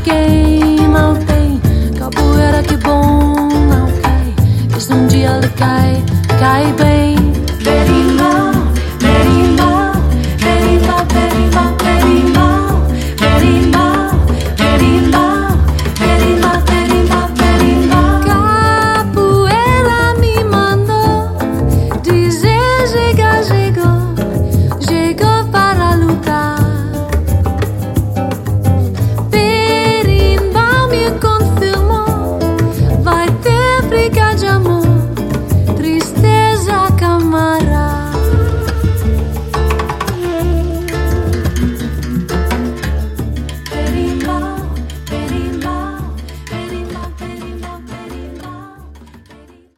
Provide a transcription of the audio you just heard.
ninguém mal tem. Capoeira que bom, não cai. Isso um dia lhe cai, cai bem. Berimbau.